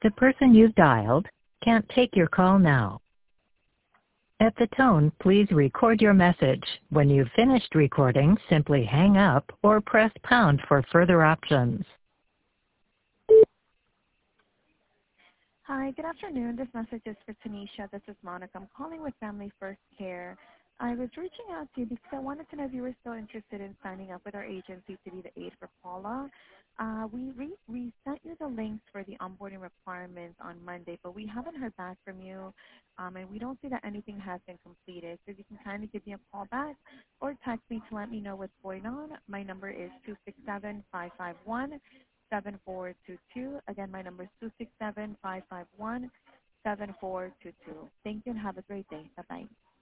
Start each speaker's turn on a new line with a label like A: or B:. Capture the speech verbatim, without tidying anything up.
A: The person you've dialed can't take your call now. At the tone, please record your message. When you've finished recording, simply hang up or press pound for further options.
B: Hi, good afternoon. This message is for Tanisha. This is Monica. I'm calling with Family First Care. I was reaching out to you because I wanted to know if you were still interested in signing up with our agency to be the aide for Paula. Uh, we, re- we sent you the links for the onboarding requirements on Monday, but we haven't heard back from you, um, and we don't see that anything has been completed. So if you can kindly give me a call back or text me to let me know what's going on. My number is two six seven, five five one, seven four two two. Again, my number is two six seven, five five one, seven four two two. Thank you and have a great day. Bye-bye.